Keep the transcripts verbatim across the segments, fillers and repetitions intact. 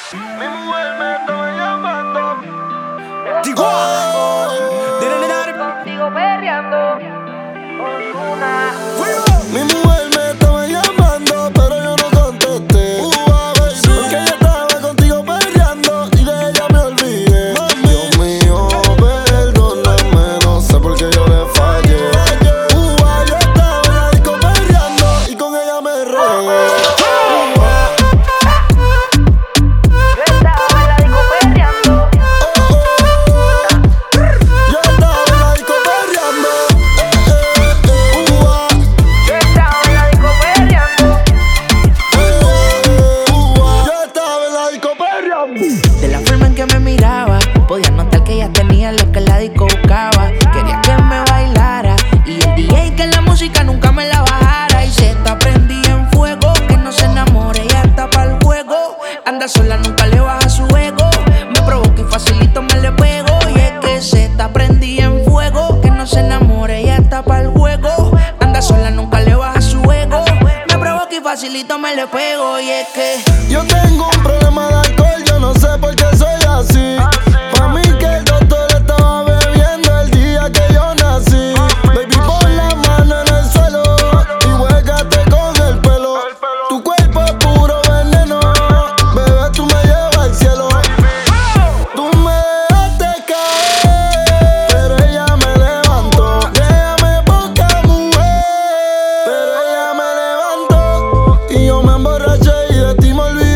Mi mujer me estaba llamando. Digo, Contigo perreando. Ozuna. mi mujer me estaba llamando, pero yo no contesté. Uh, baby, porque ella estaba contigo peleando y de ella me olvidé. Dios mío, perdóname, no sé por qué yo le fallé. Uh, yo estaba en la disco peleando y con ella me regué. De la forma en que me miraba, podía notar que ella tenía lo que la disco buscaba. Quería que me bailara y el D J que la música nunca me la bajara. Y se está prendida en fuego, que no se enamore, ella está pa'l juego. Anda sola, nunca le baja su ego. Me provoca y facilito me le pego. Y es que se está prendida en fuego, que no se enamore, ella está pa'l juego. Anda sola, nunca le baja su ego. Me provoca y facilito me le pego. Y es que yo tengo un problema de alcohol, yo no sé por qué soy así. Pa' mí que el doctor estaba bebiendo el día que yo nací. Baby, pon la mano en el suelo y huégate con el pelo. Tu cuerpo es puro veneno, bebé, tú me llevas al cielo. Tú me dejaste caer, pero ella me levantó. Déjame poca mujer, pero ella me levantó. Y yo me emborraché y de ti me olvidé.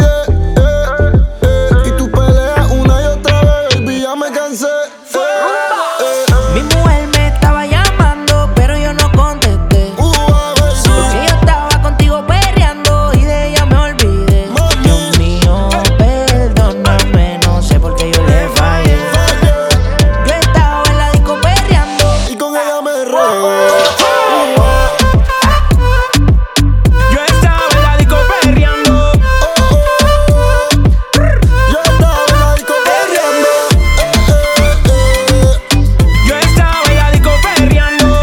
mi mujer me estaba llamando, pero yo no contesté. Porque yo estaba contigo perreando y de ella me olvidé. Dios mío, perdóname, no sé por qué yo le fallé. Yo estaba en la disco perreando y con ella me regué. Yo estaba en la disco perreando. Yo estaba en la disco perreando. Yo estaba en la disco perreando.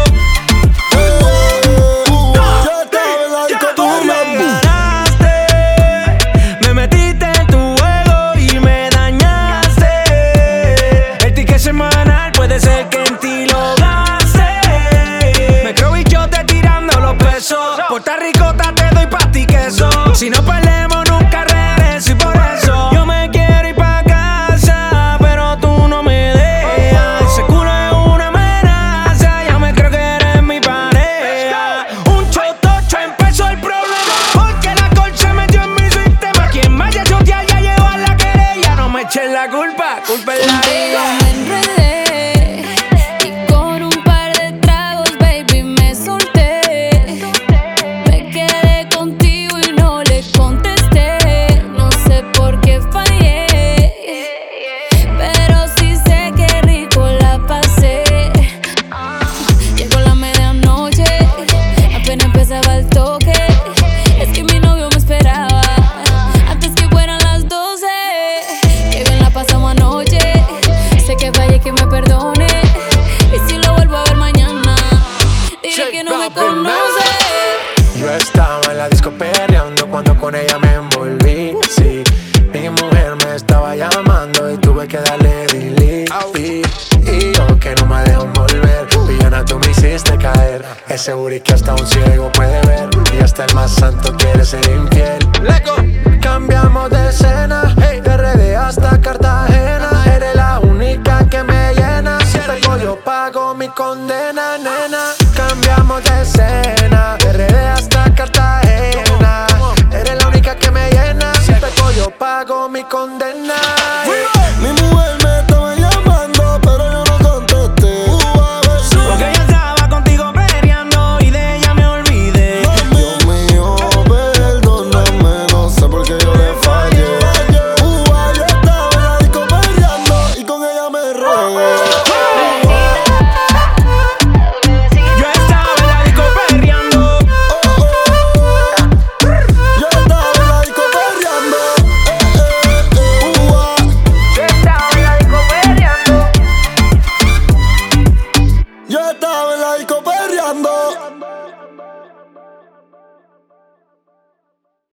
Yo estaba en la disco Tú me perreando. ganaste, me metiste en tu juego y me dañaste. El ticket semanal puede ser que en ti lo gaste. Me creo bichote tirando los pesos. Puerto Ricota te doy pa' ti queso. Si no perdemos nunca regreso y por eso yo me quiero ir pa' casa, pero tú no me dejas. Ese culo es una amenaza, ya me creo que eres mi pareja. Un chotocho empezó el problema, porque la alcohol se metió en mi sistema. Quien vaya a chotear ya llegó a la querella. No me echen la culpa, culpa es la Contigo vida. me enredé y con un par de tragos, baby, me solté. Me quedé contigo y no le contesté. No sé por qué fallé, pero sí sé que rico la pasé. Llegó la medianoche, apenas empezaba el toque. Es que mi novio me esperaba antes que fueran las doce. Qué bien la pasamos anoche. Sé que fallé, que me perdone. Y si lo vuelvo a ver mañana, diré que no me conoce. Yo estaba en la disco perreando cuando con ella me envolví. Sí, mi mujer me estaba llamando y tuve que darle delete. Y, y yo que no me dejo volver, villana, tú me hiciste caer. Ese booty que hasta un ciego puede ver, y hasta el más santo quiere ser infiel. Cambiamos de escena